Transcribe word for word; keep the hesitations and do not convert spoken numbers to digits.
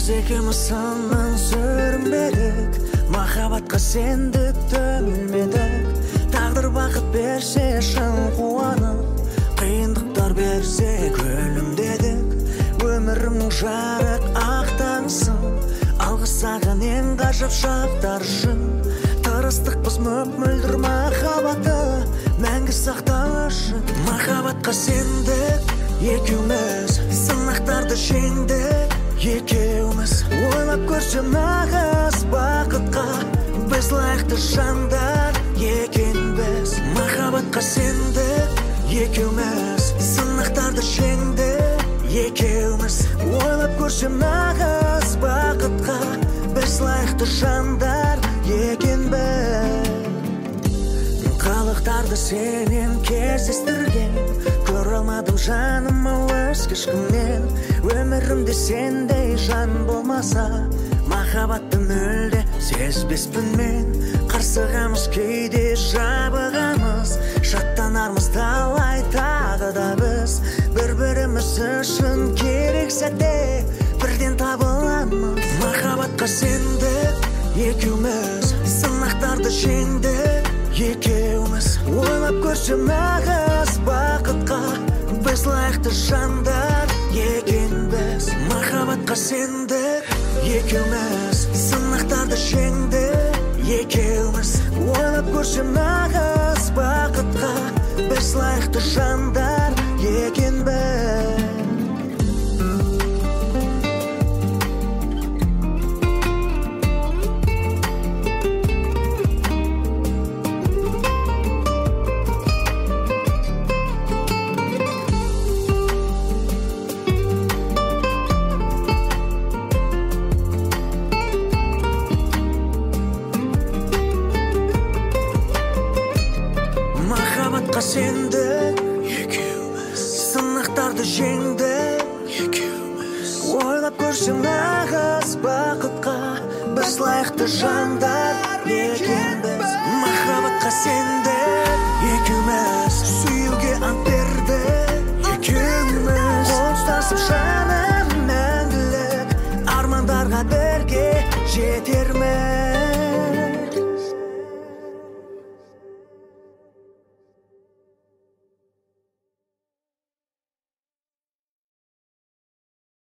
Біз екеуміз сыннан сүрінбедік, махаббатқа сендік, төнілмедік. Тағдыр бақыт берсе шын қуанып, қиындықтар берсе күлімдедік. Өмірімнің жарық ақтаңсың, алғыс саған ең ғажап шақтар үшін. Тырыстық біз мөп-мөлдір махаббатты мәңгі сақтау үшін. Махаббатқа сендік, екеуміз сынақтарды жеңдік. Екеуміз ойлап көрсем нағыз бақытқа біз лайықты жандар екенбіз. Махаббатқа сендік, екеуміз сынақтарды жеңдік. Екеуміз ойлап көрсем нағыз бақытқа біз лайықты жандар екенбіз. Қалықтарды сенен кездестірген, көре алмадым жаным ау өзге ешкімнен. Өмірімде сендей жан болмаса, махаббатты мүлде сезбеспін мен. Қарсығамыз кейде жабығамыз, жаттанармыз талай тағы да біз. Бір-біріміз үшін керек сәтте бірден табыламыз. Махаббатқа сендік, екеуміз сынақтарды жеңдік. Екеуміз ойлап көрсем нағыз бақытқа біз лайықты жандар екенбіз. Махаббатқа сендік, екеуміз сынақтарды жеңдік. Екеуміз ойлап көрсем нағыз бақытқа біз лайықты жандар екенбіз. Сендік, екеуміз сынақтарды жеңдік. Екеуміз ойлап көрсем нағыз бақытқа біз лайықты жандар екенбіз. Махаббатқа сендік.